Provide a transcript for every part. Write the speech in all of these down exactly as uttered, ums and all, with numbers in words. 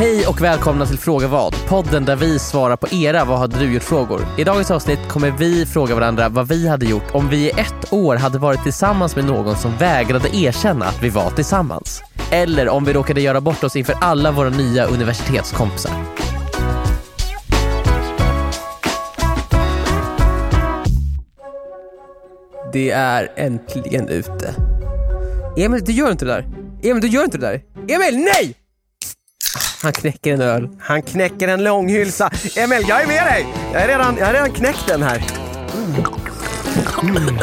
Hej och välkomna till Fråga vad, podden där vi svarar på era vad hade du gjort frågor. I dagens avsnitt kommer vi fråga varandra vad vi hade gjort om vi i ett år hade varit tillsammans med någon som vägrade erkänna att vi var tillsammans. Eller om vi råkade göra bort oss inför alla våra nya universitetskompisar. Det är äntligen ute. Emil, du gör inte det där. Emil, du gör inte det där. Emil, nej! Han knäcker en öl. Han knäcker en långhylsa. Emil, jag är med dig. Jag är redan, jag har redan knäckt den här. Mm. Mm.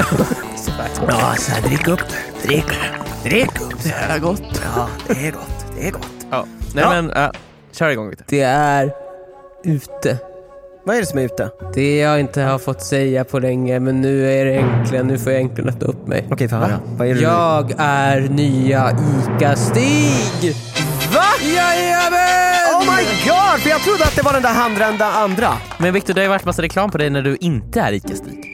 Ja, så här, drick upp. Drick, drick upp. Det är gott. Ja, det är gott. Det är gott. Ja. Nej, ja. men uh, kör igång lite. Det är ute. Vad är det som är ute? Det jag inte har fått säga på länge, men nu är det äntligen, nu får jag äntligen öppna upp mig. Okej, för höra. Vad är det jag du? är nya Ica-Stig! Va? Jajamän! Oh my god, för jag trodde att det var den där handrända andra. Men Victor, det har ju varit massa reklam på dig när du inte är Ica-Stig.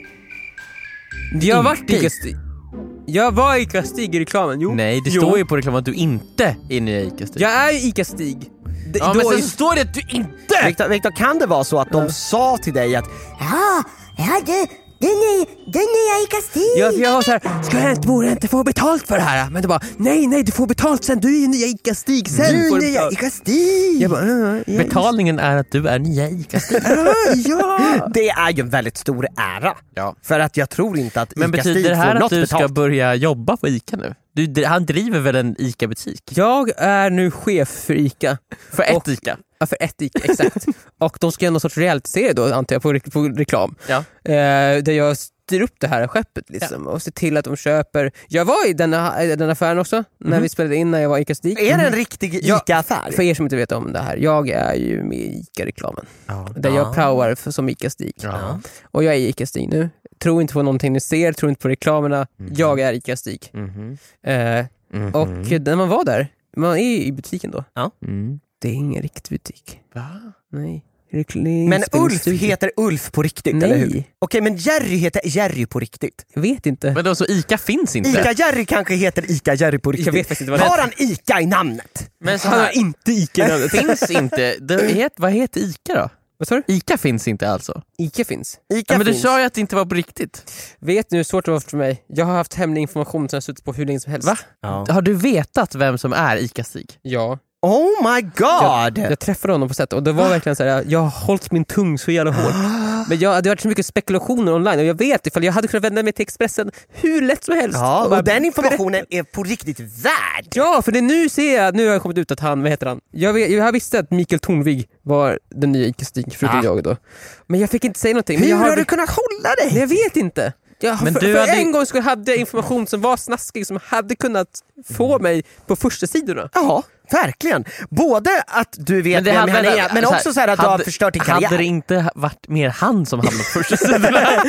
Jag har varit Ica-Stig. Jag var Ica-Stig i reklamen, jo. Nej, det jo. står ju på reklamen att du inte är nya Ica-Stig. Jag är Ica-Stig. Det, ja, men sen så står det att du inte... Victor, Victor, kan det vara så att de mm. sa till dig att ja, ja du, du är du nya Ica-Stig. Jag, jag var så här, ska jag inte, borde jag inte få betalt för det här? Men det bara, nej, nej, du får betalt sen. Du är nya Ica-Stig. Sen du får är nya Ica-Stig. Jag bara, uh, yes. Betalningen är att du är nya Ica-Stig. uh, ja. Det är ju en väldigt stor ära. Ja. För att jag tror inte att men Ica-Stig betyder det här får att du betalt. ska börja jobba på Ica nu? Du, han driver väl en Ica-butik? Jag är nu chef för Ica. För ett och, Ica? Ja, för ett Ica, exakt. Och de ska göra någon sorts reality-serie då, antar jag, på, re- på reklam. Ja. Eh, där jag styr upp det här skeppet liksom, ja. Och ser till att de köper. Jag var i den, den affären också, när mm. vi spelade in när jag var Ica-Stig. Är det en riktig Ica-affär? Ja, för er som inte vet om det här, jag är ju med i Ica-reklamen. Ja. Där jag praoar för, som Ica-Stig. Ja. Och jag är Ica-Stig nu. Tror inte på någonting ni ser, tror inte på reklamerna. Mm. Jag är Ica-Stig. Mm. Eh, mm. Och när man var där, man är i butiken då. Ja. Mm. Det är ingen riktig butik. Va? Nej. Men Ulf heter Ulf på riktigt, nej. Eller hur? Okej, men Jerry heter Jerry på riktigt. Jag vet inte. Men då så Ica finns inte? Ica-Jerry kanske heter Ica-Jerry på riktigt. Jag vet faktiskt inte vad har han Ica i namnet? Men så han har inte Ica i namnet. Finns inte. Det heter, vad heter Ica då? Vad sa du? Ica finns inte alltså. Ica finns. Ica ja, men finns. du sa ju att det inte var på riktigt. Vet nu, svårt det var för mig. Jag har haft hemlig information som jag suttit på hur länge som helst. Va? Ja. Har du vetat vem som är Ica-Stig? Ja. Oh my god! Jag, jag träffade honom på sätt och det var verkligen så här, jag har hållit min tung så jävla hårt. Men jag, det har varit så mycket spekulationer online och jag vet ifall jag hade kunnat vända mig till Expressen hur lätt som helst. Ja, och, och den informationen är på riktigt värd. Ja, för det nu ser jag, nu har jag kommit ut att han, vad heter han? Jag, vet, jag visste att Mikael Tornvig var den nya Ica-Stig, förutom ja. jag då. Men jag fick inte säga någonting. Hur men jag har, har du kunnat hålla dig? Men jag vet inte. Jag, men för du för hade... en gång så hade jag information som var snaskig som hade kunnat få mig på första sidorna. Ja, verkligen. Både att du vet vem han är, men också så här att hade, du har förstört din karriär. Hade det inte varit mer han som hamnade på första sidorna?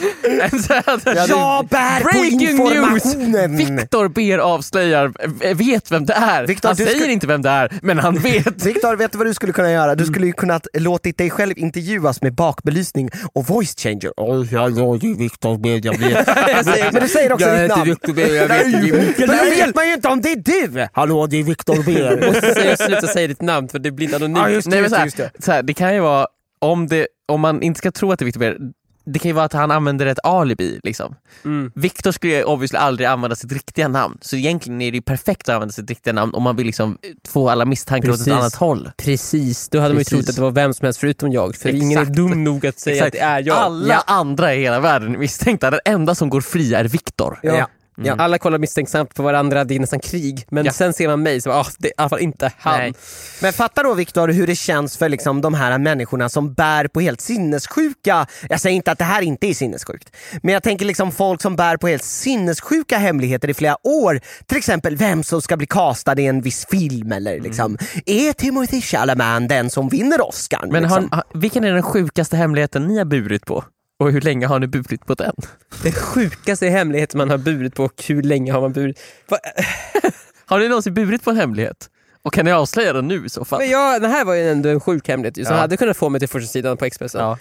Jag bär på informationen. News. Victor ber avslöjar, vet vem det är. Victor, han säger skulle... inte vem det är, men han vet. Victor, vet du vad du skulle kunna göra? Du skulle ju kunnat låtit dig själv intervjuas med bakbelysning och voice changer. Åh, jag är ju Victor B, jag vet. Men du säger också ditt namn. Victor B, jag vet. Men då vet man ju inte om det är du. Hallå, det är Victor B. Så jag slutar säga ditt namn för det blir inte anonymt. Ja, just det, Nej, men så här, just det. Så här, det kan ju vara om, det, om man inte ska tro att det är Victor B. Det kan ju vara att han använder ett alibi liksom. Mm. Victor skulle ju obviously aldrig använda sitt riktiga namn. Så egentligen är det ju perfekt att använda sitt riktiga namn om man vill liksom få alla misstankar åt ett annat håll. Precis, då hade Precis. man ju trott att det var vem som helst förutom jag. För Exakt. Ingen är dum nog att säga Exakt. Att det är jag. Alla ja. andra i hela världen är misstänkta. Den enda som går fri är Victor. Ja. Ja. Mm. Ja. Alla kollar misstänksamt på varandra, det är nästan krig. Men ja. sen ser man mig så ah, det är i alla fall inte han. Nej. Men fattar då Victor hur det känns för liksom de här människorna som bär på helt sinnessjuka. Jag säger inte att det här inte är sinnessjukt, men jag tänker liksom folk som bär på helt sinnessjuka hemligheter i flera år. Till exempel vem som ska bli castad i en viss film eller liksom mm. är Timothy Chalamet den som vinner Oscar. Men liksom? har, vilken är den sjukaste hemligheten ni har burit på? Och hur länge har ni burit på den? Det sjukaste hemligheten man har burit på, och hur länge har man burit? Va? Har ni någonsin burit på en hemlighet? Och kan ni avslöja den nu i så fall? Men ja, det här var ju ändå en sjuk hemlighet som ja. hade kunnat få mig till första sidan på Expressen. Ja.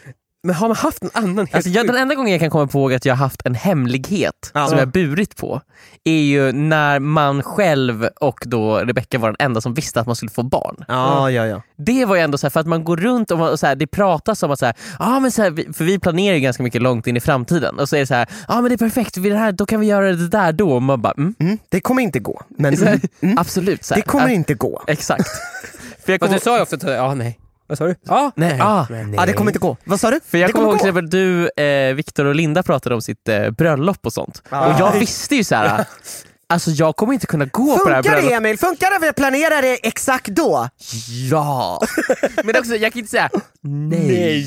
Men har man haft en annan helt Alltså jag, den enda gången jag kan komma på att jag har haft en hemlighet Ja. som jag burit på är ju när man själv och då Rebecca var den enda som visste att man skulle få barn. Ja, ja, ja. Det var ju ändå så här, för att man går runt och, man, och så här, det pratas om att så här, ah, men så här, vi- för vi planerar ju ganska mycket långt in i framtiden och så är det så här, ja ah, men det är perfekt, vi är det här, då kan vi göra det där då, och man bara mm, Mm, det kommer inte gå. Men så här, mm, absolut så här, det kommer ja, inte gå. exakt. För jag Fast kommer, du sa ju också att, ja nej. Vad sa du? Ja, nej. ah, Men Ja, det kommer inte gå. Vad sa du? För jag det kommer ihåg till gå. exempel du, eh, Viktor och Linda pratade om sitt eh, bröllop och sånt. Ja. Och jag visste ju så här. Alltså jag kommer inte kunna gå på det här Funkar det, bröllopet. Emil? Funkar det? Vi planerar det exakt då. Ja. Men också, jag kan inte säga nej.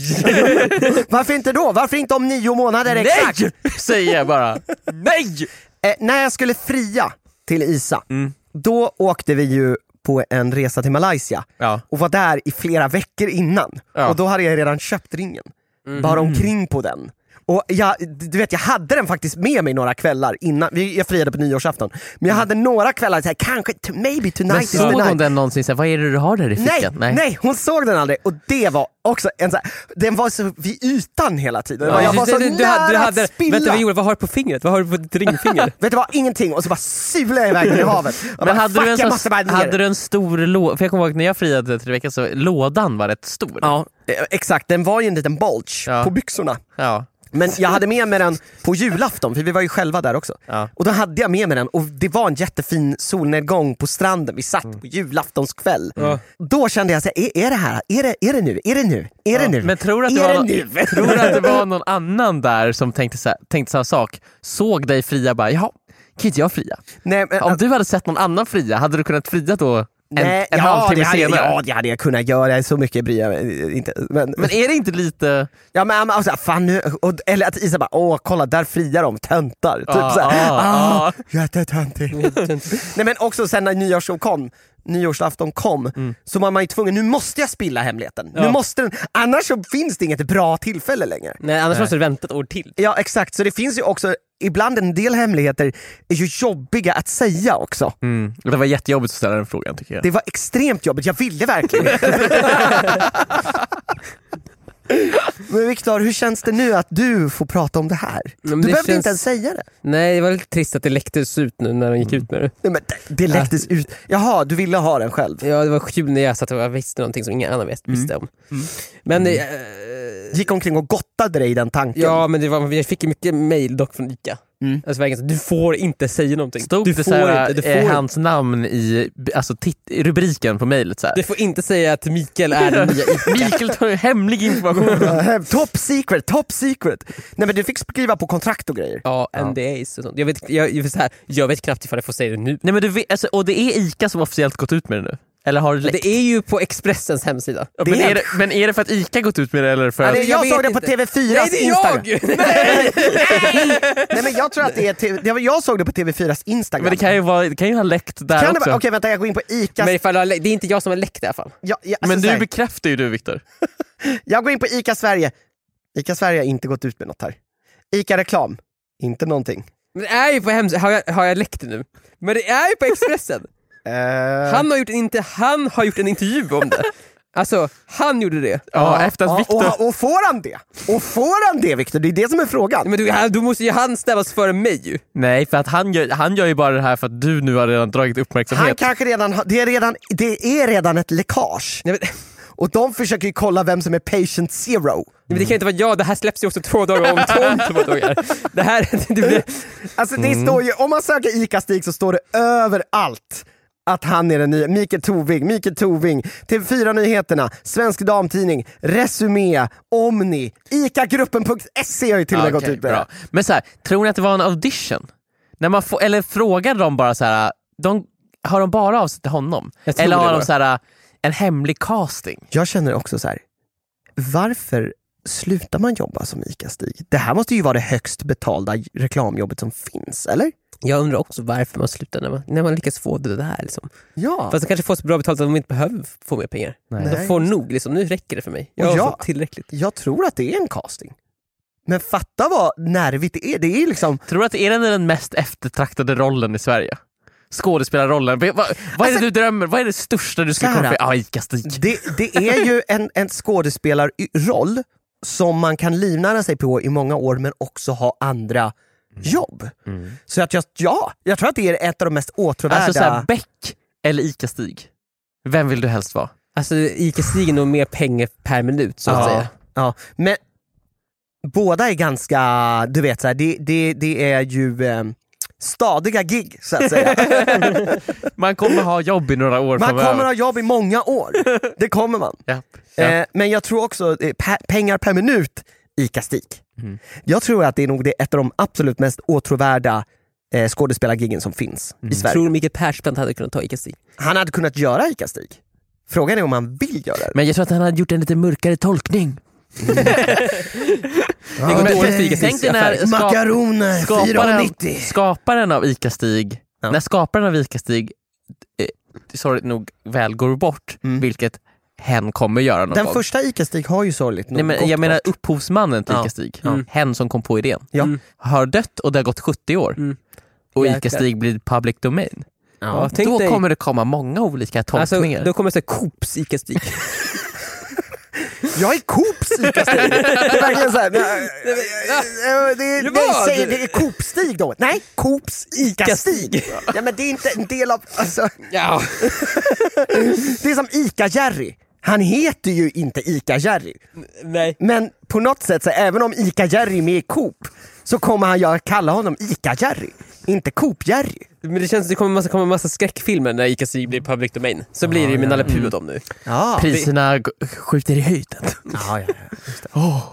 Varför inte då? Varför inte om nio månader exakt? Nej! Säger jag bara. Nej! Eh, när jag skulle fria till Isa, Mm. då åkte vi ju på en resa till Malaysia Ja. och var där i flera veckor innan. Ja. Och då hade jag redan köpt ringen. Bara omkring på den. Och jag, du vet, jag hade den faktiskt med mig några kvällar innan. Vi- Jag friade på nyårsafton. Men jag hade några kvällar så här, kanske, t- maybe tonight Men is the såg night. hon den någonsin? Så här, vad är det du har där i Nej, fickan? nej, hon såg den aldrig. Och det var också en så här, den var så vid ytan hela tiden. Ja. Jag var så du, du, nära hade, du hade, att spilla. vänta, Viola, vad har du på fingret? Vad har du på ditt ringfinger? Vet du vad, ingenting. Och så bara sulade jag iväg den i havet. Jag Men bara, hade, fuck, du en jag måste bara sån, ner. hade du en stor låda? För jag kommer ihåg när jag friade till veckan så lådan var rätt stor. Ja, eh, exakt. Den var ju en liten bulge Ja. på byxorna. Ja. Men jag hade med mig den på julafton, för vi var ju själva där också. Ja. Och då hade jag med mig den och det var en jättefin solnedgång på stranden. Vi satt Mm. på julaftonskväll. Då kände jag så här, är, är det här? Är det, är det nu? Är det nu? Är det nu? Men tror du att det, är var det någon, nu? tror du att det var någon annan där som tänkte, så här, tänkte samma sak? Såg dig fria bara, jaha, kan inte jag fria? Nej, men, Om du hade sett någon annan fria, hade du kunnat fria då en, nej, en ja, halvtimme det hade, senare? ja, det hade jag kunnat göra. Så mycket bryr jag mig inte. Men, Men är det inte lite... ja, men alltså, fan nu, och, eller att Isa bara, åh kolla där friar de, töntar. Typ Ah, såhär, ah, ah, ah. jättetöntig. Nej men också sen när nyårsafton kom, nyårsafton kom Mm. så var man ju tvungen, nu måste jag spilla hemligheten. Nu Ja. måste den, annars så finns det inget bra tillfälle längre. Nej, annars måste du vänta ett år till. Ja exakt, så det finns ju också, ibland en del hemligheter är ju jobbiga att säga också. Mm. Det var jättejobbigt att ställa den frågan tycker jag. Det var extremt jobbigt, jag ville verkligen. Men Viktor, hur känns det nu att du får prata om det här? men Du det behövde känns- inte ens säga det. Nej, det var lite trist att det läcktes ut nu när de gick ut med det. Nej, men det, det läcktes ut. Jaha, du ville ha den själv. Ja, det var kul när jag satt och jag visste någonting som ingen annan vis- visste om. Men eh, Gick omkring och gottade dig i den tanken. ja, men det var, jag fick ju mycket mail dock från Ica. Mm. Alltså, verkligen så, du får inte säga någonting. Stod du det får såhär, inte, du eh, får, hans namn i, alltså, tit- i rubriken på mejlet så här. du får inte säga att Mikael är den nya Ica. Mikael tar ju hemlig information. Uh, top secret, top secret. Nej men du fick skriva på kontrakt och grejer. Ja, N D As och sånt. Jag vet, jag, jag, så här, jag vet knappt ifall jag får säga det nu. Nej men du vet, alltså, och det är Ica som officiellt gått ut med det nu? Eller har det läckt? Det är ju på Expressens hemsida. Ja, men, det är- är det, men är det för att Ica gått ut med det eller för Ja, att... det, jag, jag såg vet det på inte. T V fyras Nej, det är Instagram. jag! Nej! Nej men jag tror att det är, T- det var, jag såg det på T V fyras Instagram. Men det kan ju, vara, det kan ju ha läckt där Kan det också. vara, okej vänta, jag går in på Icas... Men ifall jag, har lä- det är inte jag som har läckt det i alla fall. Ja, ja, alltså, Men så du här, bekräftar ju du Viktor. jag går in på Ica Sverige. Ica Sverige har inte gått ut med något här. Ica reklam, inte någonting. Men det är ju på hemsidan, har jag, har jag läckt det nu? Men det är ju på Expressen. Uh, Han har gjort en, inte, han har gjort en intervju om det. Alltså, han gjorde det. Ja, efter att ja, Viktor... och, och får han det? Och får han det Viktor? Det är det som är frågan. Men du, han, du måste ju han stävas före mig ju. Nej, för att han gör, han gör ju bara det här för att du nu har redan dragit uppmärksamhet. Han kanske redan har, det, är redan, det är redan ett läckage. Nej, men, Och de försöker ju kolla vem som är patient zero. men det kan inte vara jag, det här släpps ju också två dagar om två, två dagar. Det här, det blir, Alltså det står ju, om man söker Ica-Stig så står det överallt att han är den nya. Mikael Toving, Mikael Toving, T V fyra-nyheterna, Svensk Damtidning, Resumé, Omni, Icagruppen punkt se har ju till och med Ja, gått okej, ut med bra. det. Men så här, tror ni att det var en audition? När man får, eller frågade de bara så här, de, har de bara avsett till honom? Jag tror Eller det har var. de så här, en hemlig casting? Jag känner också så här. Varför slutar man jobba som Ica-Stig? Det här måste ju vara det högst betalda reklamjobbet som finns, eller? jag undrar också varför man slutar när man, när man lyckas få det där liksom. Ja. Fast de kanske får så bra betalt att de inte behöver få mer pengar. Nej. De får nog, liksom. Nu räcker det för mig. Jag har Ja. fått tillräckligt. Jag tror att det är en casting. Men fatta vad nervigt det är. Det är liksom... Tror du att det är den, den mest eftertraktade rollen i Sverige? Skådespelarrollen. Vad, vad är Alltså- det du drömmer? Vad är det största du ska Så här, komma för? Ja, Ica-Stig. Det, det är ju en, en skådespelarroll som man kan livnära sig på i många år men också ha andra mm. jobb. Mm. Så att jag, ja, jag tror att det är ett av de mest åtråvärda... Alltså såhär, Beck eller Ica-Stig? Vem vill du helst vara? Alltså Ica-Stig är nog mer pengar per minut så att ja, säga. Ja, men båda är ganska, du vet så här, det, det, det är ju eh, stadiga gig så att säga. Man kommer ha jobb i några år. Man framöver. kommer ha jobb i många år. Det kommer man. Ja, ja. Eh, men jag tror också eh, pe- pengar per minut Ica-Stig. Mm. Jag tror att det är nog det ett av de absolut mest åtråvärda eh, skådespelargiggen som finns mm. i Sverige. Tror du Mikael Persbrandt hade kunnat ta Ica-Stig? Han hade kunnat göra Ica-Stig. Frågan är om han vill göra det. Men jag tror att han hade gjort en lite mörkare tolkning. Mm. Ja, det går dåligt för Ica-Stig. Tänk dig när skap- makaroner skaparen, skaparen av Ica-Stig ja. När skaparen av Ica-Stig eh, sorgligt nog väl går bort, mm. vilket hen kommer göra någon Den gång. första Ica-Stig har ju sorgligt nog Nej, men gått jag menar bort. upphovsmannen till Ja. Ica-Stig, Mm. hen som kom på idén, ja. mm. har dött och det har gått sjuttio år mm. och Jäklar. Ica-Stig blir public domain. Ja, då dig... kommer det komma många olika tolkningar. Alltså, då kommer det säga Coops Ica-Stig. Jag är Coops Ica-Stig. Det är verkligen så här. Det är, nej, säg, det är Coop-Stig då. Nej, Coops Ica-Stig. Ja, men det är inte en del av... Alltså. Ja. Det är som Ica-Jerry. Han heter ju inte Ica-Jerry. Nej. Men på något sätt, så även om Ica-Jerry är med i Coop, så kommer han jag kalla honom Ica-Jerry. Inte Coop-Jerry. Men det känns att det kommer massa, kommer massa skräckfilmer när Ica-Stig blir public domain. Så blir det ju med Nalle Puh och dem nu. Ja, priserna g- skjuter i höjden. Ja, ja, ja. Just det. Oh.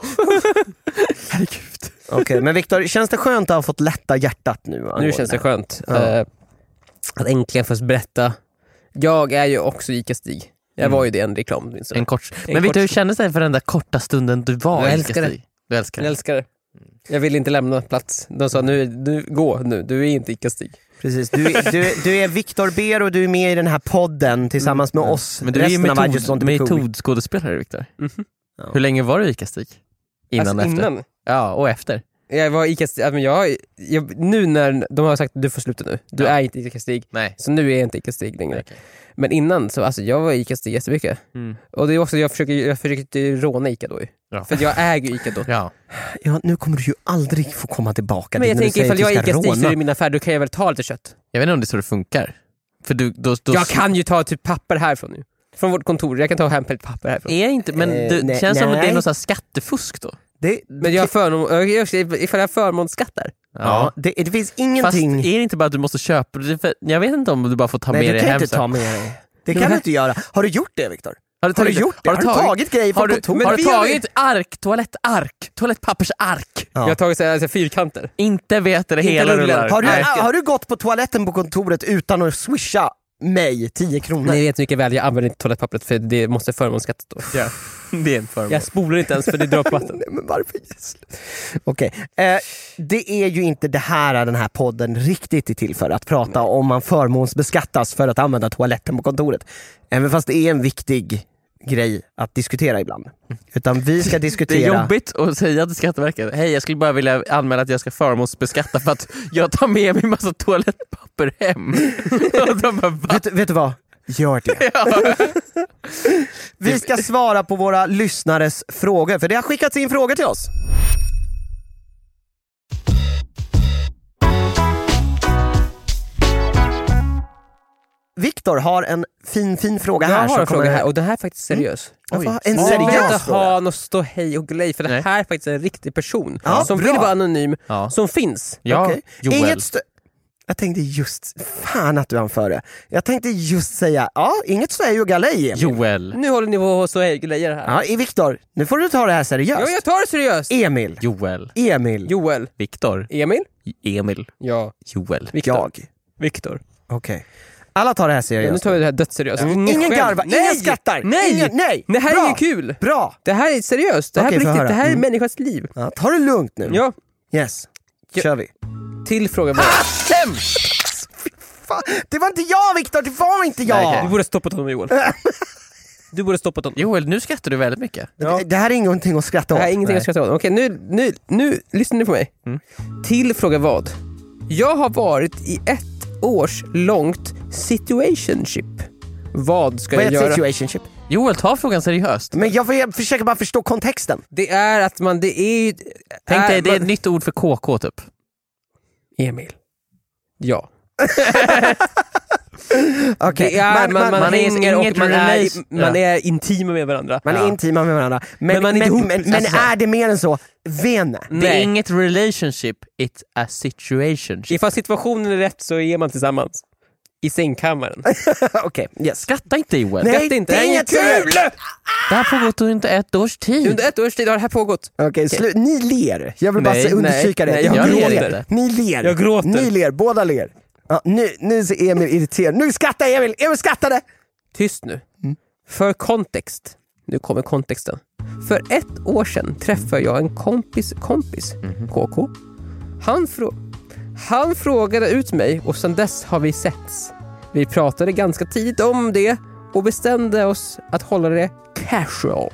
Herregud. Okej, okay, men Viktor, känns det skönt att ha fått lätta hjärtat nu? Nu känns det skönt. Ja. Uh, att äntligen få berätta. Jag är ju också Ica-Stig. Jag Mm. var ju det en reklam. Så. En kort. En men vet kort... du hur kändes det för den där korta stunden du var jag i älskar Ica-Stig? det. Du älskar det. Jag älskar det. Jag vill inte lämna plats. De sa nu, nu gå nu, du är inte Ica-Stig. Precis, du, du, du är Viktor Ber och du är med i den här podden tillsammans med oss. Men du är ju resten av I Just metod, Want to Be Cool. metodskådespelare, Viktor. Mm-hmm. Ja. Hur länge var du Ica-Stig? Innan alltså, efter? Innan? Ja, och efter. Jag var Ica-Stig, men jag, jag, nu när de har sagt att du får sluta nu, du Ja. är inte Ica-Stig. Nej. Så nu är jag inte Ica-Stig längre. Okay. Men innan så, alltså jag var Ica-Stig jättemycket. Mm. Och det är också, jag försöker, jag försöker råna Ica då. Ja. För att jag äger Ica då. Ja. Ja, nu kommer du ju aldrig få komma tillbaka. Men jag när du tänker säger ifall att jag du är ska Ica-Stig så råna. är det i min affär, då kan jag väl ta lite kött. Jag vet inte om det är så det funkar. För du, då, då... Jag kan ju ta typ papper härifrån nu. Från vårt kontor, jag kan ta hem ett papper härifrån. Är inte, men Eh, det nej, känns som att det är nej. något så här skattefusk då. Det, Men jag har förmån, jag- ifall jag har förmånsskattar. ja, det, det finns Fast ingenting... är det inte bara att du måste köpa det? För jag vet inte om du bara får ta Nej, med det dig kan jag hem inte sen. ta med dig. Det kan du inte göra. Har du gjort det, Viktor? Har du, Har du tagit- gjort det? Har du tagit grejer från har du, kontoret? Har du Men vi har- tagit ark, toalettark, toalettpappersark? Ja. Jag har tagit så här, så här, fyrkanter. Inte vet det Inte hela rullen. rullar. Har du, Nej. har du gått på toaletten på kontoret utan att swisha mig tio kronor? Ni vet mycket väl, jag använder inte toalettpappret för det måste förmånsskattas då. Ja, det är en förmån. Jag spolar inte ens för det drar på vatten. Nej, men varför yes. Okej, eh, det är ju inte det här den här podden riktigt är till för, att prata om man förmånsbeskattas för att använda toaletten på kontoret. Även fast det är en viktig grej att diskutera ibland. Utan vi ska Det är diskutera... jobbigt att säga till Skatteverket, hej jag skulle bara vilja anmäla att jag ska förmånsbeskatta för att jag tar med mig massa toalettpapper hem. Och de bara, va? Vet, vet du vad? Gör det. Ja. Vi ska svara på våra lyssnares frågor, för det har skickats in frågor till oss. Viktor har en fin fin fråga Jag här. har som en fråga kommer- här och den här är faktiskt seriös. Oj. En Jag vill seriös inte fråga. ha något ståhej och glej för det Nej. här är faktiskt en riktig person Ja, som bra. vill vara anonym, Ja. som finns. Ja, Okej. Joel. Inget stö- jag tänkte just, fan att du anför det. Jag tänkte just säga, ja, inget ståhej och galej. Emil. Joel. Nu håller ni på ståhej och grejer här. Ja, i Viktor, nu får du ta det här seriöst. Ja, jag tar det seriöst. Emil, Joel. Emil, Joel. Viktor. Emil? Emil. Ja. Joel. Viktor. jag. Viktor. Okej. Alla tar det här Ja, nu seriöst. tar vi det här dödsseriöst. Mm. Ingen skämt. garva, Nej! ingen skrattar. Nej! Ingen, nej! Det här är Bra. inget kul. Bra! Det här är seriöst. Det här, Okej, är på få riktigt. höra. Det här är Mm. människans liv. Ja, ta det lugnt nu. Ja. Yes, Ja. kör vi. Till frågan bara. Fan, det var inte jag, Viktor, det var inte jag! Nej, okej. Du borde ha stoppat honom, Joel. Du borde ha stoppat honom. Joel, nu skrattar du väldigt mycket. Det, det här är ingenting att skratta Det åt. här är ingenting Nej. jag ska ta åt. Okej, nu, nu, nu, lyssna nu på mig. Mm. Till fråga vad? Jag har varit i ett års långt situationship. Vad ska Vad är jag ett göra? situationship? Joel, ta frågan seriöst. Men jag, jag försöker bara förstå kontexten. Det är att man, det är Tänk dig, det är ett man, nytt ord för K K typ. Emil. Ja. Okay. Det är, man, man, man, man är hänger och inget man, är, relation- man ja. är intima med varandra. Man är Ja. intima med varandra. Men, Men man är men, inte men, ihop, men, alltså. är det mer än så? Vene. Det är Nej. inget relationship, it's a situation. Ifall situationen är rätt så är man tillsammans. I sängkammaren. Okej, okay, yes. Skratta inte Joel. Nej, Skratta inte, det är det är inget kul! kul! Det här har pågått under ett års tid. Under ett års tid har det här pågått. Okej, slu- ni ler. Jag vill bara Nej, se- understryka nej, det. nej, jag Ni ler ler. inte. Ni ler. Jag gråter. Ni ler, båda ler. Ja, nu, nu ser Emil irriterad. Nu skrattar Emil! Emil skrattade! Tyst nu. För kontext. Nu kommer kontexten. För ett år sedan träffade jag en kompis kompis, K K. Han, frå- han frågade ut mig och sedan dess har vi setts. Vi pratade ganska tidigt om det och bestämde oss att hålla det casual.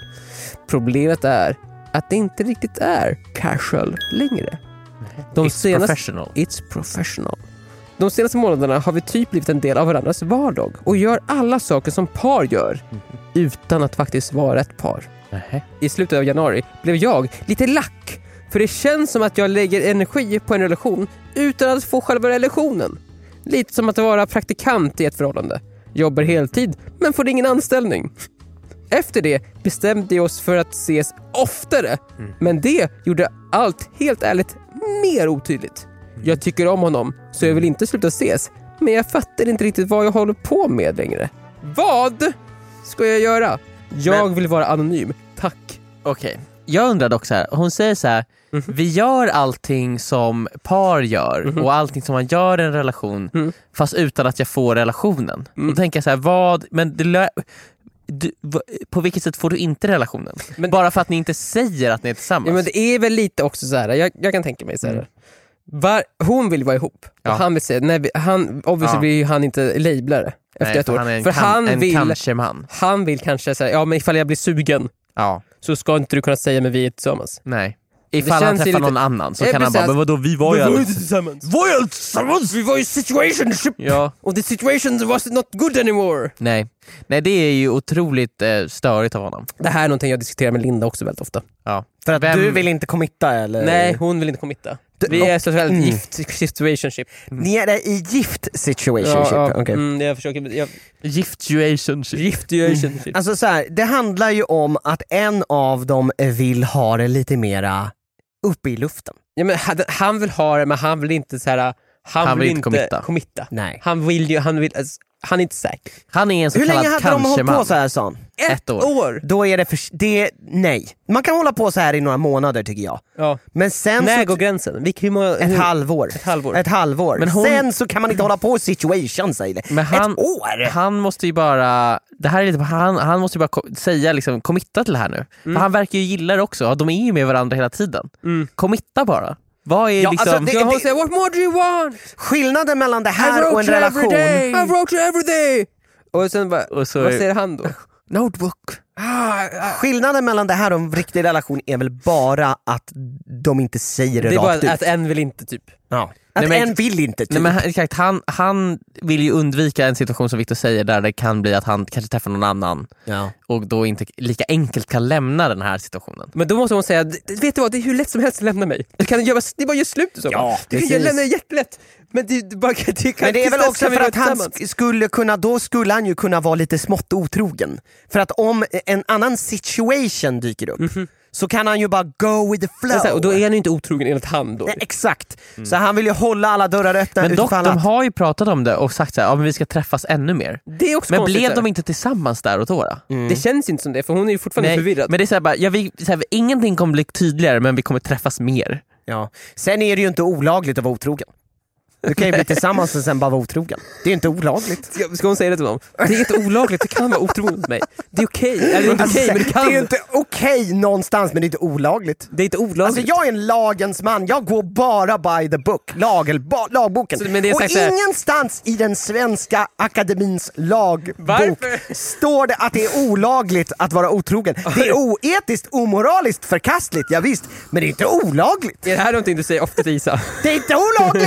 Problemet är att det inte riktigt är casual längre. De It's senaste- professional. It's professional. De senaste månaderna har vi typ blivit en del av varandras vardag och gör alla saker som par gör utan att faktiskt vara ett par. Nähä. I slutet av januari blev jag lite lack för det känns som att jag lägger energi på en relation utan att få själva relationen. Lite som att vara praktikant i ett förhållande. Jobbar heltid men får ingen anställning. Efter det bestämde vi oss för att ses oftare. Men det gjorde allt helt ärligt mer otydligt. Jag tycker om honom så jag vill inte sluta ses. Men jag fattar inte riktigt vad jag håller på med längre. Vad ska jag göra? Jag vill vara anonym. Tack. Okej. Jag undrar dock så här. Hon säger så här. Vi gör allting som par gör och allting som man gör i en relation fast utan att jag får relationen. Och då tänker jag så här, vad, men det lö- du, v- på vilket sätt får du inte relationen? Men- Bara för att ni inte säger att ni är tillsammans. Ja, men det är väl lite också så här. Jag, jag kan tänka mig så här. Var, hon vill vara ihop. Ja. Och han vill säga, nej, han, obviously Ja. blir ju han inte lablare efter Nej, ett för år. han är en, för kan, han en vill, kanske man. han vill kanske säga, ja men ifall jag blir sugen Ja, så ska inte du kunna säga men vi är tillsammans. nej. Ifall han känns ju träffar lite- någon annan så Ja, kan han precis. bara, men vadå, vi var ju aldrig tillsammans. Var ju aldrig tillsammans! Vi var ju situationship. Ja, Och the situation was not good anymore. nej. Nej, det är ju otroligt eh, störigt av honom. Det här är någonting jag diskuterar med Linda också väldigt ofta. Ja. För att Vem- du vill inte committa eller? Nej, hon vill inte committa. Du- Vi är så kallat Mm. gift situationship. Ni är i gift situationship. Ja, ja. Okej. Mm, jag försöker... Jag, Gift situationship. gift situationship. Alltså så här, det handlar ju om att en av dem vill ha det lite mera uppe i luften. Ja, men han, han vill ha det, men han vill inte så här. Han, Han vill vill inte inte committa. committa. Nej. Han vill ju, han vill, alltså, han är inte säker. Han är en så Hur länge kallad hade de kanske hållit på man. så här, sa han? Ett år. år. Då är det för, det, nej. Man kan hålla på så här i några månader tycker jag. Ja. Men sen När så, går gränsen? Vilk, hur många, ett hur, halvår. Ett halvår. Ett halvår. Men hon- Sen så kan man inte hålla på i situation, säger det. Men han, Ett år! han måste ju bara, det här är lite, han, han måste ju bara ko- säga liksom, committa till det här nu. För han verkar ju gilla det också, de är ju med varandra hela tiden. Mm. Committa bara. Vad är Ja, liksom... alltså, det- Så hon säger, what more do you want? Skillnaden mellan det I här wrote och en you every relation... day. I wrote you every day. Och sen bara, Och så vad är- säger han då? Notebook. Ah, ah. Skillnaden mellan det här och en riktig relation är väl bara att de inte säger det, Det är bara rakt ut. att en vill inte typ. Ja. Att Nej, men- en vill inte typ. Nej, men han, exakt, han, han vill ju undvika en situation som Victor säger där det kan bli att han kanske träffar någon annan ja. och då inte lika enkelt kan lämna den här situationen. Men då måste hon säga, vet du vad, det är hur lätt som helst att lämna mig. Du kan göra, det är bara att göra slut och så. Ja, du kan precis. lämna dig jättelätt. Men det, det, bara, det kan, Men det är tills väl dess också kan vi för vara att han tillsammans. sk- skulle kunna, då skulle han ju kunna vara lite smått otrogen. För att om en annan situation dyker upp så kan han ju bara go with the flow. Så här, och då är han ju inte otrogen enligt han då. Nej, exakt. Så han vill ju hålla alla dörrar öppna Men dock, utifall de att... har ju pratat om det och sagt så här, ja, men vi ska träffas ännu mer. Det är också Men konstigt, blev så de här. inte tillsammans där och då? då? Mm. Det känns inte som det, för hon är ju fortfarande Nej, förvirrad. men det är så här, bara, ja, vi, så här, ingenting kommer bli tydligare men vi kommer träffas mer. Ja. Sen är det ju inte olagligt att vara otrogen. Du kan ju bli tillsammans och sen bara vara otrogen. Det är inte olagligt. Ska, ska hon säga det till honom? Det är inte olagligt, det kan vara otrogen mot mig. Det är okej, eller det är inte okej, men det kan. Det är ju inte okej någonstans, men det är inte olagligt. Det är inte olagligt. Alltså jag är en lagens man, jag går bara by the book, Lagel, ba, lagboken. Så, men det är och sagt så här- ingenstans i den svenska akademins lagbok Varför? står det att det är olagligt att vara otrogen. Det är oetiskt, omoraliskt, förkastligt, ja visst, men det är inte olagligt. Är det här någonting du säger ofta till Isa? Det är inte olagligt!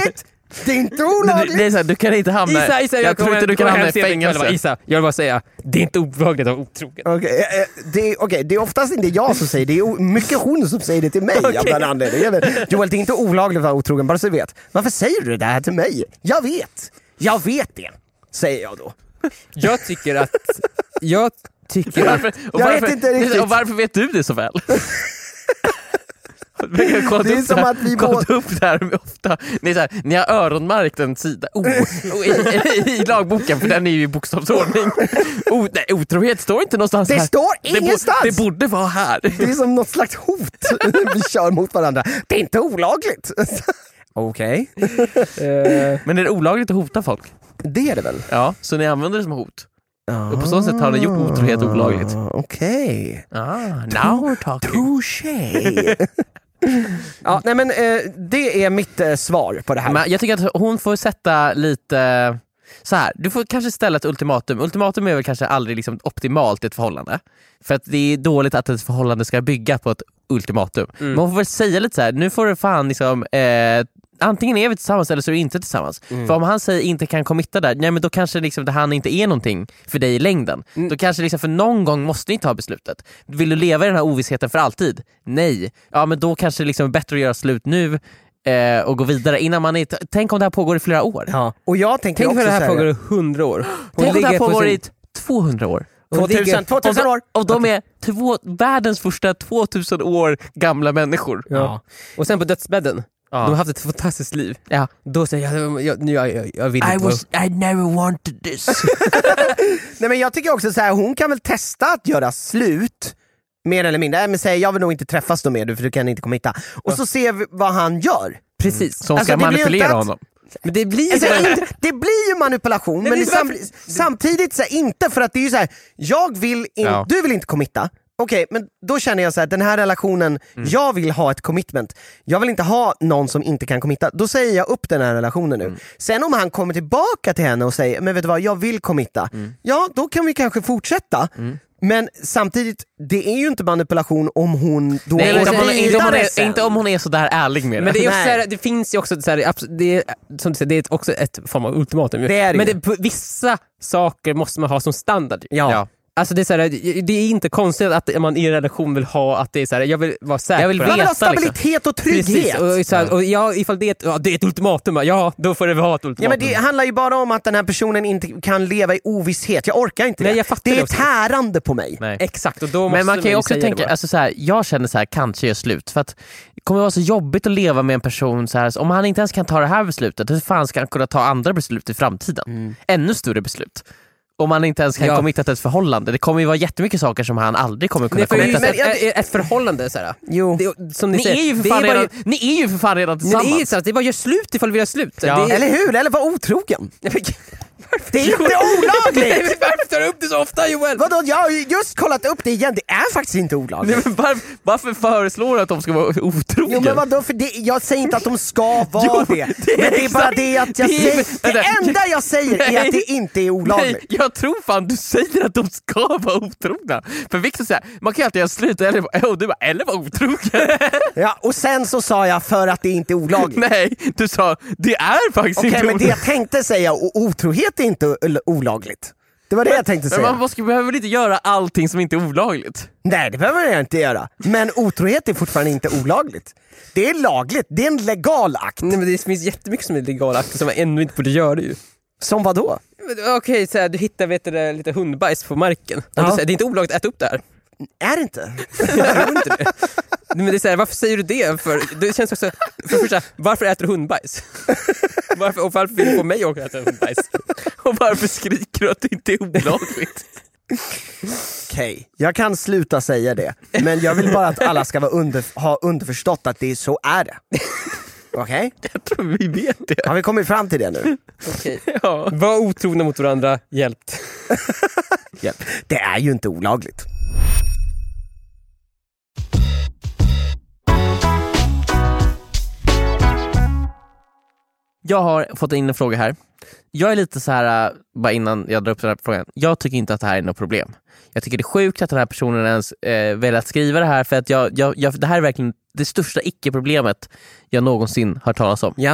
Det är inte olagligt. Det är så här, du kan inte hamna... Isa, Isa, jag, jag tror inte du kan hamna i fängelse. Isa, jag vill bara säga, det är inte olagligt att vara otrogen. Okej, okay, det, okay, det är oftast inte jag som säger det, det är mycket hon som säger det till mig. Okay. Av den anledningen. Joel, det är inte olagligt att vara otrogen, bara så du vet. Varför säger du det här till mig? Jag vet, jag vet det, säger jag då. Jag tycker att... Jag tycker varför, att... Och jag varför, vet inte riktigt. Och varför vet du det så väl? Det är som att vi både... upp där ofta. Ni, så här, ni har öronmärkt en sida oh, oh, i, i, i lagboken, för den är ju i bokstavsordning. Oh, nej, otrohet står inte någonstans det här. Står ingenstans. Det, bo, det borde vara här. Det är som något slags hot vi kör mot varandra. Det är inte olagligt. Okej. Okay. Men är det olagligt att hota folk? Det är det väl? Ja, så ni använder det som hot. Ah, och på så sätt har ni gjort otrohet olagligt. Okej. Okay. Ah, now we're talking. Touché. Ja, nej men eh, det är mitt eh, svar på det här. Men jag tycker att hon får sätta lite så här. Du får kanske ställa ett ultimatum. Ultimatum är väl kanske aldrig liksom optimalt i ett förhållande. För att det är dåligt att ett förhållande ska bygga på ett ultimatum. Mm. Men hon får väl säga lite så här. Nu får du fan liksom eh, antingen är vi tillsammans eller så är vi inte tillsammans. Mm. För om han säger inte kan committa där, nej men då kanske liksom det han inte är någonting för dig i längden. Mm. Då kanske liksom för någon gång måste ni ta beslutet. Vill du leva i den här ovissheten för alltid? Nej. Ja, men då kanske det liksom är bättre att göra slut nu eh, och gå vidare innan man är... T- tänk om det här pågår i flera år. Ja. Och jag tänker Tänk också om det här säga... pågår i hundra år. Tänk om det här pågår sin... i tvåhundra år. tvåtusen, tvåtusen år. Och de är två, världens första tvåtusen år gamla människor. Ja. Ja. Och sen på dödsbädden. Ja. De har haft ett fantastiskt liv. Ja. Då säger jag, jag, jag, jag, jag vill I, inte was, I never wanted this. Nej, men jag tycker också så här, hon kan väl testa att göra slut mer eller mindre. Men säger jag vill nog inte träffas då med du för du kan inte komma hitta. Och så ser vi vad han gör. Precis. Som ska alltså, manipulera honom. Men det blir, alltså, inte, det blir ju manipulation. Nej, men det sam, varför... samtidigt så här, inte för att det är ju så här, jag vill in, ja. Du vill inte committa. Okej, okay, men då känner jag så här, den här relationen, mm. jag vill ha ett commitment. Jag vill inte ha någon som inte kan committa. Då säger jag upp den här relationen nu. Mm. Sen om han kommer tillbaka till henne och säger, men vet du vad, jag vill committa. Mm. Ja, då kan vi kanske fortsätta. Mm. Men samtidigt, det är ju inte manipulation om hon då... Nej, inte, om hon, inte, om hon är, inte om hon är så där ärlig med det. Men det, är också så här, det finns ju också så här, det är, som du säger, det är också ett form av ultimatum. Det är det. Men det, vissa saker måste man ha som standard. Ja. ja. Alltså det är, så här, det är inte konstigt att man i en relation vill ha att det är så här, jag vill vara säker. Jag vill veta, man vill ha stabilitet liksom. Och trygghet. Och, så här, och ja, ifall det är, ett, ja, det är ett ultimatum, ja då får det ha ett ultimatum. Ja, men det handlar ju bara om att den här personen inte kan leva i ovisshet. Jag orkar inte Nej, det. Jag det är också. Tärande på mig. Nej. Exakt. Och då måste men man kan ju också tänka, det alltså så här, jag känner så här, kanske gör slut. För att det kommer vara så jobbigt att leva med en person så här, om han inte ens kan ta det här beslutet, hur fan ska han kunna ta andra beslut i framtiden? Mm. Ännu större beslut. Om man inte ens kan ja. committa till ett förhållande. Det kommer ju vara jättemycket saker som han aldrig kommer kunna committa till. Men ett, ett förhållande så här. Jo. Det, som ni, ni, säger, är ju för fan redan, ju, ni är ju för fan redan tillsammans. Det är, så här, det är bara gör slut ifall vi gör slut. Ja. Det är, eller hur? Eller var otrogen. Det är inte olagligt! Varför tar du upp det så ofta, Joel? Vadå? Jag har just kollat upp det igen. Det är faktiskt inte olagligt. Nej, men var, varför föreslår du att de ska vara otrogna? Jo, men vadå? För det, jag säger inte att de ska vara jo, det. det men det är bara det att jag det säger... Är, det enda jag säger nej, är att det inte är olagligt. Nej, jag tror fan du säger att de ska vara otrogna. För Victor säger, man kan alltid göra slut eller, och du bara, eller vara otrogen. Ja, och sen så sa jag för att det inte är olagligt. Nej, du sa, det är faktiskt okay, inte olagligt. Okej, men det olagligt. jag tänkte säga, och otrohet är inte olagligt. Det var det men, jag tänkte säga. Men man måste, behöver väl inte göra allting som inte är olagligt? Nej, det behöver jag inte göra. Men otrohet är fortfarande inte olagligt. Det är lagligt, det är en legal akt. Nej, men det finns jättemycket som är legal akt som man ännu inte borde göra ju. Som vad då? Okej, okay, så här, du hittar vet du, lite hundbajs på marken. Ja. Du säger, det är inte olagligt att äta upp det här. Är det inte? Jag tror inte det. Men det är så här, varför säger du det? För det känns också, för första, varför äter du hundbajs? Varför, och varför vill du få mig att äta hundbajs? Och varför skriker du att det inte är olagligt? Okej, okay. Jag kan sluta säga det. Men jag vill bara att alla ska vara under, ha underförstått att det är så är det. Okej? Okay? Jag tror vi vet det. Har vi kommit fram till det nu? Okej. Okay. Ja. Var otrogna mot varandra, hjälpt. Hjälp. Det är ju inte olagligt. Jag har fått in en fråga här. Jag är lite så här, bara innan jag drar upp den här frågan. Jag tycker inte att det här är något problem. Jag tycker det är sjukt att den här personen ens eh, velat skriva det här. För att jag, jag, jag, det här är verkligen det största icke-problemet jag någonsin har talat om. Ja,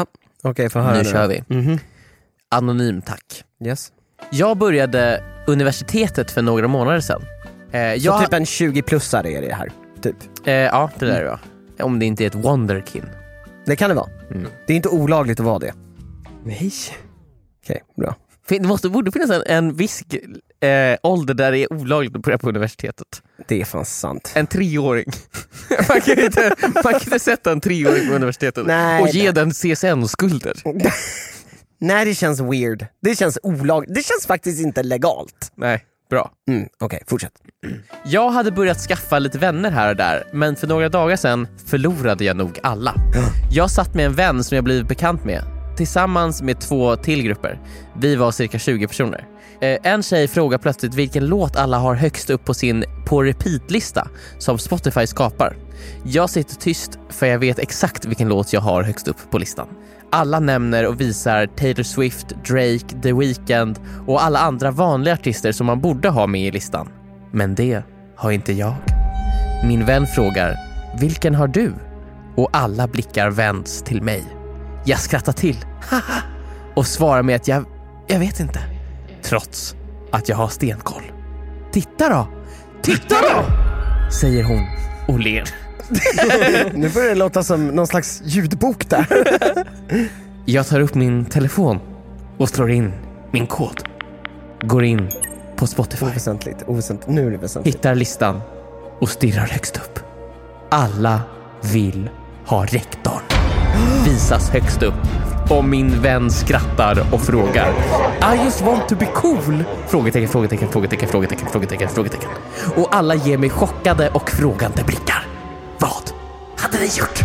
Okej, för höra Nu kör vi. Mm-hmm. Anonym tack. Yes. Jag började universitetet för några månader sedan. Eh, Så jag, typ en tjugo-plussare är det här, typ. eh, ja, det där är jag. Om det inte är ett wonderkin. Det kan det vara. Mm. Det är inte olagligt att vara det. Nej. Okej, bra. Det måste, borde finnas en, en viss eh, ålder där det är olagligt att börja på universitetet. Det är fan sant. En treåring. man, kan inte, man kan inte sätta en treåring på universitetet Nej, och ge nej. den C S N-skulder. Nej, det känns weird. Det känns olagligt. Det känns faktiskt inte legalt. Nej, bra. Mm, Okej, fortsätt. Jag hade börjat skaffa lite vänner här och där, men för några dagar sedan förlorade jag nog alla. Jag satt med en vän som jag blivit bekant med, tillsammans med två till grupper. Vi var cirka tjugo personer. Eh, en tjej frågar plötsligt vilken låt alla har högst upp på sin på repeat-lista som Spotify skapar. Jag sitter tyst för jag vet exakt vilken låt jag har högst upp på listan. Alla nämner och visar Taylor Swift, Drake, The Weeknd och alla andra vanliga artister som man borde ha med i listan. Men det har inte jag. Min vän frågar, vilken har du? Och alla blickar vänds till mig. Jag skrattar till och svarar med att jag, jag vet inte. Trots att jag har stenkoll. Titta då! Titta då! Säger hon och ler. Nu börjar det låta som någon slags ljudbok där. Jag tar upp min telefon och slår in min kod. Går in på Spotify. Oväsentligt, oväsentligt. Nu är det väsentligt. Hittar listan och stirrar högst upp. Alla vill ha rektorn. Visas högst upp. Och min vän skrattar och frågar, I just want to be cool. Frågetecken, frågetecken, frågetecken, frågetecken, frågetecken, frågetecken. Och alla ger mig chockade och frågande blickar. Vad hade ni gjort?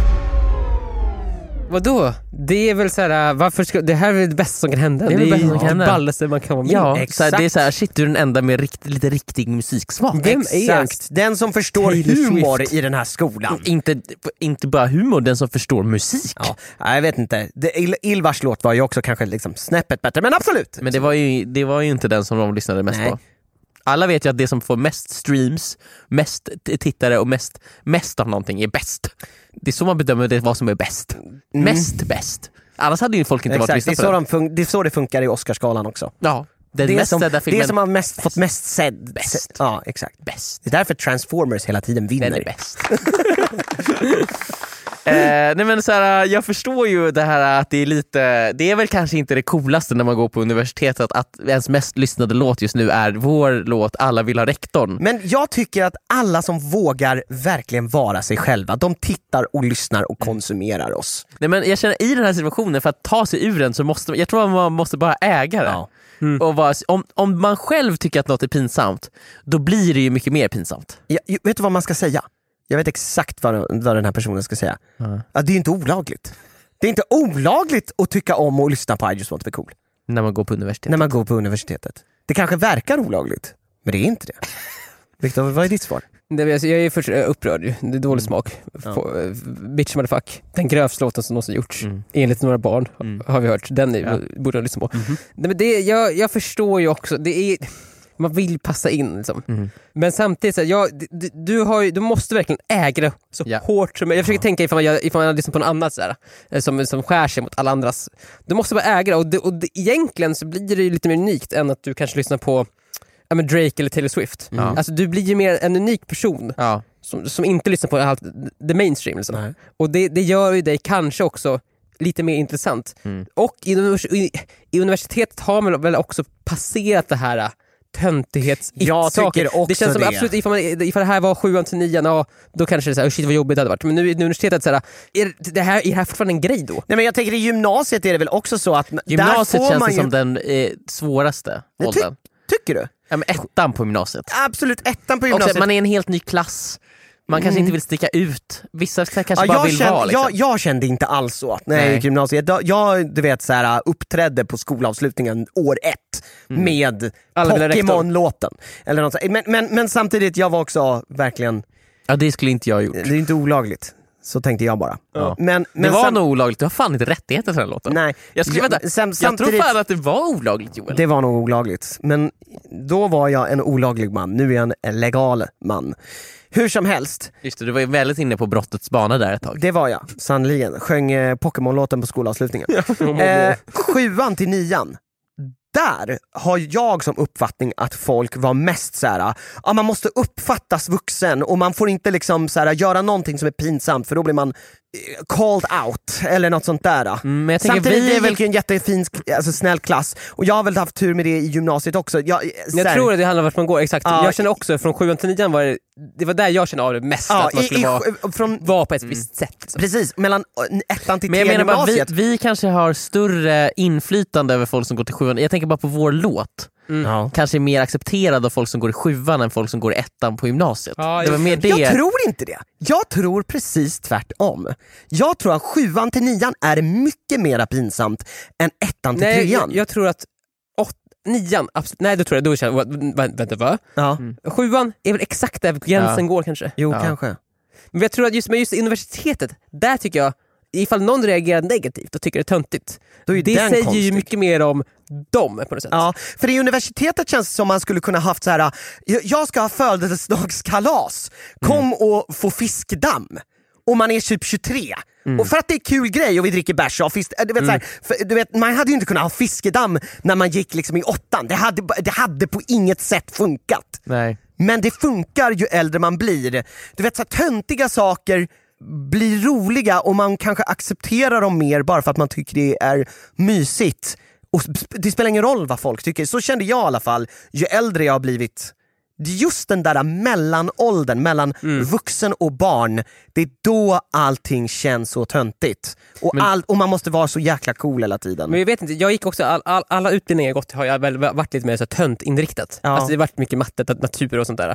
Vadå? Det är väl så här, varför ska, det här är väl det bästa som kan hända. Det är Det det är bästa ju som kan det hända. ballaste man kan vara med. Ja, så här, exakt. det är så här, shit, du är den enda med rikt, lite riktig musiksmak. Vem är Exakt. Den som förstår Taylor humor Swift. i den här skolan. Inte, inte bara humor, den som förstår musik. Ja, jag vet inte. Det, Il- Ilvars låt var ju också kanske liksom snäppet bättre, men absolut. Men det var, ju, det var ju inte den som de lyssnade mest Nej. på. Alla vet ju att det som får mest streams, mest t- tittare och mest, mest av någonting är bäst. Det är så man bedömer det, vad som är bäst. Mest bäst. Annars hade ju folk inte varit Exakt, det är, lyssnat på så den. de fun- det är så det funkar i Oscarsgalan också. Ja, den Det är mest som, sedda det filmen. är som har mest, fått mest sedd. Bäst. Ja, exakt. Bäst. Det är därför Transformers hela tiden vinner. Den är bäst. eh, nej men så här, jag förstår ju det här att det är lite, det är väl kanske inte det coolaste när man går på universitetet att ens mest lyssnade låt just nu är vår låt Alla vill ha rektorn. Men jag tycker att alla som vågar verkligen vara sig själva, de tittar och lyssnar och konsumerar oss. Nej men jag känner i den här situationen, för att ta sig ur den så måste jag tror man måste bara äga det. Ja. Mm. Och vara, om, om man själv tycker att något är pinsamt, då blir det ju mycket mer pinsamt. Ja, vet du vad man ska säga? Jag vet exakt vad, vad den här personen ska säga. Mm. Ja, det är ju inte olagligt. Det är inte olagligt att tycka om och lyssna på I just want to be cool När man går på universitetet. när man går på universitetet. Det kanske verkar olagligt, men det är inte det. Viktor, vad är ditt svar? Det, jag är först upprörd ju. Det är dålig smak. Ja. F- Bitch motherfuck. Den grövsta låten som någonsin gjorts. Mm. Enligt några barn Mm. har vi hört. Den är, Ja. borde jag lyssna på. Mhm. Nej, men det, jag, jag förstår ju också. Det är, man vill passa in liksom. Mm. Men samtidigt, så här, jag, du, du, har ju, du måste verkligen äga det så Ja. hårt som möjligt. Jag försöker tänka ifall jag, ifall jag lyssnar på något annat så här, som, som skär sig mot alla andras. Du måste bara äga det. Och, det, och det, egentligen så blir det ju lite mer unikt än att du kanske lyssnar på ja, men Drake eller Taylor Swift. Ja. Alltså du blir ju mer en unik person. Ja. Som, som inte lyssnar på allt, the mainstream liksom. Nej. Och det, det gör ju dig kanske också lite mer intressant. Mm. Och i, univers- i, i universitetet har man väl också passerat det här töntighets Jag tycker också Det känns som det. absolut, ifall, man, ifall det här var sjuan till nian, ja, då kanske det är så här, oh shit vad jobbigt det hade varit. Men nu i universitetet så här, är det här, är det här fortfarande en grej då? Nej, men jag tänker i gymnasiet är det väl också så att Gymnasiet där får känns man det ju... som den eh, svåraste ty- åldern. Tycker du? Ja, men ettan på gymnasiet. Absolut, ettan på Också, gymnasiet. man är en helt ny klass. Man kanske Mm. inte vill sticka ut. Vissa kanske Ja, bara jag, vill kände, vara liksom. jag, jag kände inte alls så att när jag Nej. gick i gymnasiet. Jag, jag du vet, så här, uppträdde på skolavslutningen år ett Mm. med Alla vill ha rektor. Pokémon-låten. Eller något så. men, men, men samtidigt, jag var också verkligen... Ja, det skulle inte jag ha gjort. Det är inte olagligt. Så tänkte jag bara. Ja. Men, men det var sam- nog olagligt, du har fan inte rättigheter för den låten. Nej. Jag, skulle, Ja, vänta, sam- jag samtidigt- tror fan att det var olagligt, Joel. Det var nog olagligt. Men då var jag en olaglig man, nu är jag en legal man. Hur som helst, Just det, du var ju väldigt inne på brottets bana där ett tag. det var jag, sannoliken. Sjöng eh, Pokémon-låten på skolavslutningen. eh, sjuan till nian. Där har jag som uppfattning att folk var mest så här, ja, man måste uppfattas vuxen och man får inte liksom så här, göra någonting som är pinsamt för då blir man eh, called out eller något sånt där. Mm, men jag tänker, Samtidigt vi är vi väl... gick ju en jättefin, alltså, snäll klass och jag har väl haft tur med det i gymnasiet också. Jag, Jag tror att det handlar om vart man går, exakt. Ja, jag känner också, från sjuan till nian var det, det var där jag kände av det mest, ja, att man i, skulle i, vara, från, vara på ett visst sätt. Liksom. precis, mellan ettan till Men jag tre menar bara, vi, gymnasiet. vi kanske har större inflytande över folk som går till sjuan. Jag tänker bara på vår låt. Ja. Kanske är mer accepterad av folk som går i sjuan än folk som går i ettan på gymnasiet. Ja, det var mer det. Jag tror inte det. Jag tror precis tvärtom. Jag tror att sjuan till nian är mycket mer pinsamt än ettan till Nej, trean. jag, jag tror att åt, nian, absolut, nej då tror jag, då känner jag, vä- vänta va? Ja. Sjuan är väl exakt där gränsen Ja. går kanske. Jo, Ja. kanske. Men jag tror att just med just universitetet, där tycker jag, ifall någon reagerar negativt och tycker det är töntigt, Då är ju det den säger konstig. ju mycket mer om dem på något sätt. Ja, för i universitetet känns det som man skulle kunna haft så här: jag- jag ska ha födelsedagskalas, kom och få fiskdamm. Och man är typ tjugotre. Och för att det är kul grej och vi dricker bärs och fisk, du vet, så här, för, du vet, man hade ju inte kunnat ha fiskedamm när man gick liksom i åttan. Det hade, det hade på inget sätt funkat. Nej. Men det funkar ju äldre man blir. Du vet, så här, töntiga saker blir roliga och man kanske accepterar dem mer bara för att man tycker det är mysigt. Och det spelar ingen roll vad folk tycker. Så kände jag i alla fall ju äldre jag har blivit. Det är just den där mellanåldern mellan Mm. vuxen och barn. Det är då allting känns så töntigt. Och, Men- all, och man måste vara så jäkla cool hela tiden. Men jag vet inte, jag gick också, all, all, alla utbildningar jag gått har jag väl varit lite mer så tönt inriktat. Ja. Alltså det har varit mycket matte, natur och sånt där.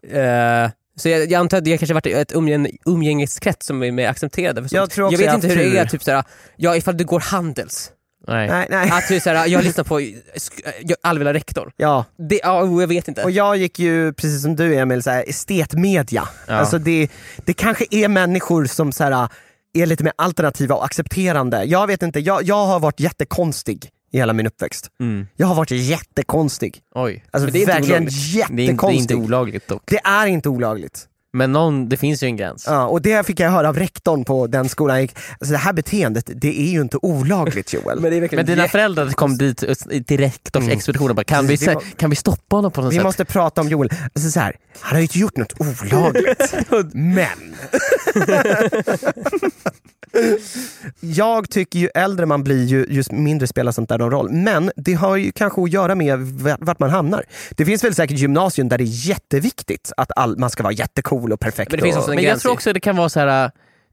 Uh, så jag, jag antar att det kanske varit ett umgäng, umgängeskrets som är mer accepterade för sånt. Jag tror också jag vet jag inte har hur det är, tur. typ såhär, ja, ifall du går handels. Nej. Nej, nej. Att du, såhär, jag lyssnar på sk- Alvela rektor. Ja. Det, ja, jag vet inte. Och jag gick ju, precis som du Emil, så här, estetmedia. Ja. Alltså det, det kanske är människor som så här, är lite mer alternativa och accepterande. Jag vet inte, jag, jag har varit jättekonstig i hela min uppväxt. Mm. Jag har varit jättekonstig. Oj. Alltså Men det är inte verkligen olagligt. Det är, inte, det är jättekonstig. inte olagligt dock. Det är inte olagligt. Men någon, det finns ju en gräns. Ja, och det fick jag höra av rektorn på den skolan jag gick. Alltså det här beteendet, det är ju inte olagligt, Joel. Men det är verkligen Men dina föräldrar kom dit till rektorsexpeditionen och bara, kan, vi, Det var- kan vi stoppa honom på något Vi sätt? måste prata om Joel. Alltså så här, han har ju inte gjort något olagligt. Men jag tycker ju äldre man blir ju just mindre spelar sånt där någon roll. Men det har ju kanske att göra med vart man hamnar. Det finns väl säkert gymnasium där det är jätteviktigt att all, man ska vara jättecool och perfekt. Men det finns och, också en Men jag gräns tror i. också det kan vara så här.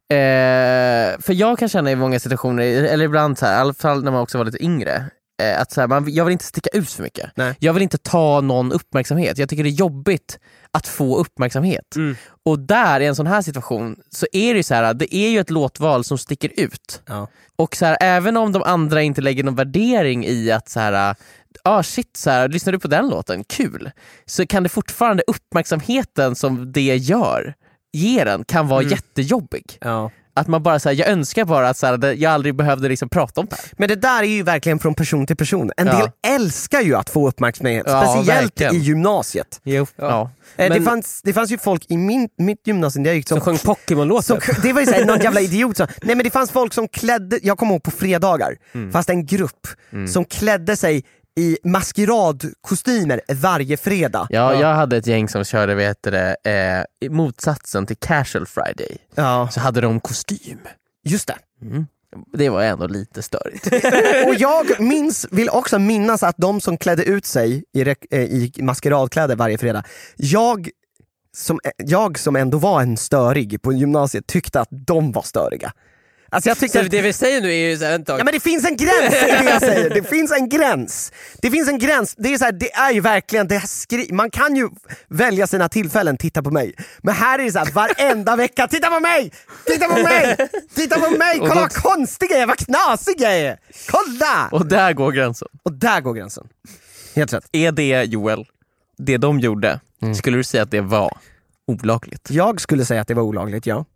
Eh, för jag kan känna i många situationer, eller ibland så här, i alla fall när man också var lite yngre, eh, att så här, man, jag vill inte sticka ut för mycket. Nej. Jag vill inte ta någon uppmärksamhet. Jag tycker det är jobbigt att få uppmärksamhet. Mm. Och där i en sån här situation så är det ju så här, det är ju ett låtval som sticker ut. Ja. Och så här, även om de andra inte lägger någon värdering i att så här, ah shit, så här, lyssnar du på den låten? Kul. Så kan det fortfarande, uppmärksamheten som det gör, ger en, kan vara Mm. jättejobbig. Ja. Att man bara så här, jag önskar bara att så här, det- jag aldrig behövde liksom prata om det här. Men det där är ju verkligen från person till person. En Ja. del älskar ju att få uppmärksamhet, Ja, speciellt verkligen. i gymnasiet. Jo. Ja. Ja. Eh, det, Men- fanns, det fanns ju folk i min, mitt gymnasium där jag gick Som som, sjöng Pokémon-låtar. som det var ju såhär, någon jävla idiot som, nej men det fanns folk som klädde, jag kommer ihåg på fredagar, Mm. fast en grupp som klädde sig i maskeradkostymer varje fredag. Ja, Ja. jag hade ett gäng som körde, vet du det, eh, i motsatsen till Casual Friday. Ja, Så hade de kostym. just det. Det var ändå lite störigt. Och jag minns, vill också minnas att de som klädde ut sig i, rek- eh, i maskeradkläder varje fredag, jag som, jag som ändå var en störig på gymnasiet tyckte att de var störiga. Alltså jag tyckte Så att, det vi säger nu är ju såhär, vänta. ja men det finns en gräns i det jag säger, det finns en gräns. Det finns en gräns, det är, så här, det är ju verkligen, det skri- man kan ju välja sina tillfällen, titta på mig. Men här är det så här, varenda vecka, titta på mig! Titta på mig! Titta på mig! Kolla vad konstig jag är, vad knasig jag är! Kolla! Och där går gränsen. Och där går gränsen. Helt rätt. Är det, Joel, det de gjorde, skulle du säga att det var olagligt? Jag skulle säga att det var olagligt, ja.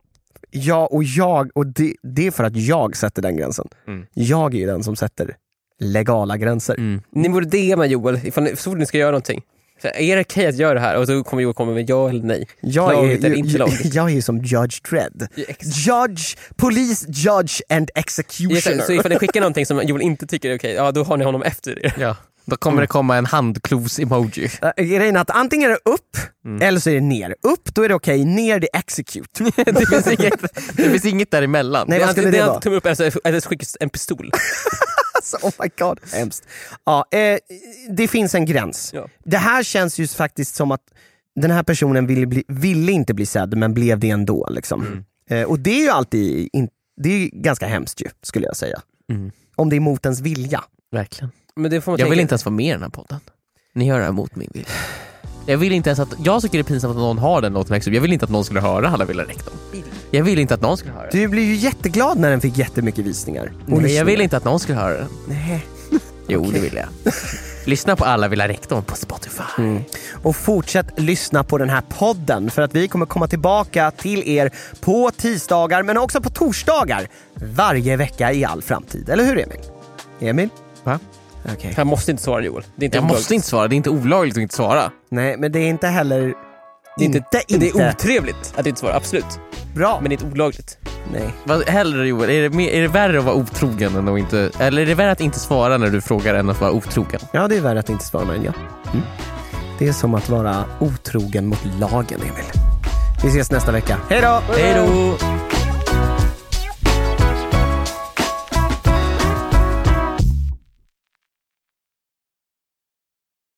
ja, och jag och det, det är för att jag sätter den gränsen. Mm. Jag är ju den som sätter legala gränser. Mm. Ni borde D M Joel ifall ni, så fort ni ska göra någonting. Så är det okej att göra det här? Och så kommer Joel komma med ja eller nej. Jag Lagligt är, eller inte lagligt. jag är ju som Judge Dredd. Ja, ex- Judge, police, judge and executioner. Så ifall ni skickar någonting som Joel inte tycker är okej, ja då har ni honom efter det. Ja. Då kommer det komma en handklos-emoji. Uh, grejen är att antingen är det upp Mm. eller så är det ner. Upp, då är det okej. Ner, det är execute. det, finns inget, det finns inget däremellan. Nej, Det vad är skulle alltid det det vara? han tummer upp eller, eller så skickas en pistol. Alltså, oh my god, hemskt. Ja, eh, det finns en gräns. Ja. Det här känns ju faktiskt som att den här personen ville, bli, ville inte bli sedd, men blev det ändå. Liksom. Mm. Eh, och det är ju alltid in, det är ju ganska hemskt ju, skulle jag säga. Mm. Om det är mot ens vilja. Verkligen. Men det får man Jag tänka- vill inte ens vara med i den här podden. Ni gör det här mot min vilja. Jag vill inte ens att, jag tycker det är pinsamt att någon har den låten högst upp. Jag vill inte att någon skulle höra Alla vill ha rektorn. Jag vill inte att någon skulle höra den. Du blir ju jätteglad när den fick jättemycket visningar. Och Nej, jag vill inte att någon skulle höra den. Nej. Jo, Okej. det vill jag. Lyssna på Alla vill ha rektorn på Spotify. Mm. Och fortsätt lyssna på den här podden, för att vi kommer komma tillbaka till er på tisdagar men också på torsdagar varje vecka i all framtid. Eller hur, Emil? Emil? Va? Okej. Han måste inte svara Joel. Det är inte Jag måste inte svara, det är inte olagligt att inte svara. Nej, men det är inte heller Det är inte, inte, det inte är otrevligt att inte svara, absolut. bra. Men det är inte olagligt. Nej. Vad hellre Joel, är det, mer, är det värre att vara otrogen än att inte, eller är det värre att inte svara när du frågar än att vara otrogen? Ja, det är värre att inte svara mig än jag. Mm. Det är som att vara otrogen mot lagen, Emil. Vi ses nästa vecka. Hej då! Hej då!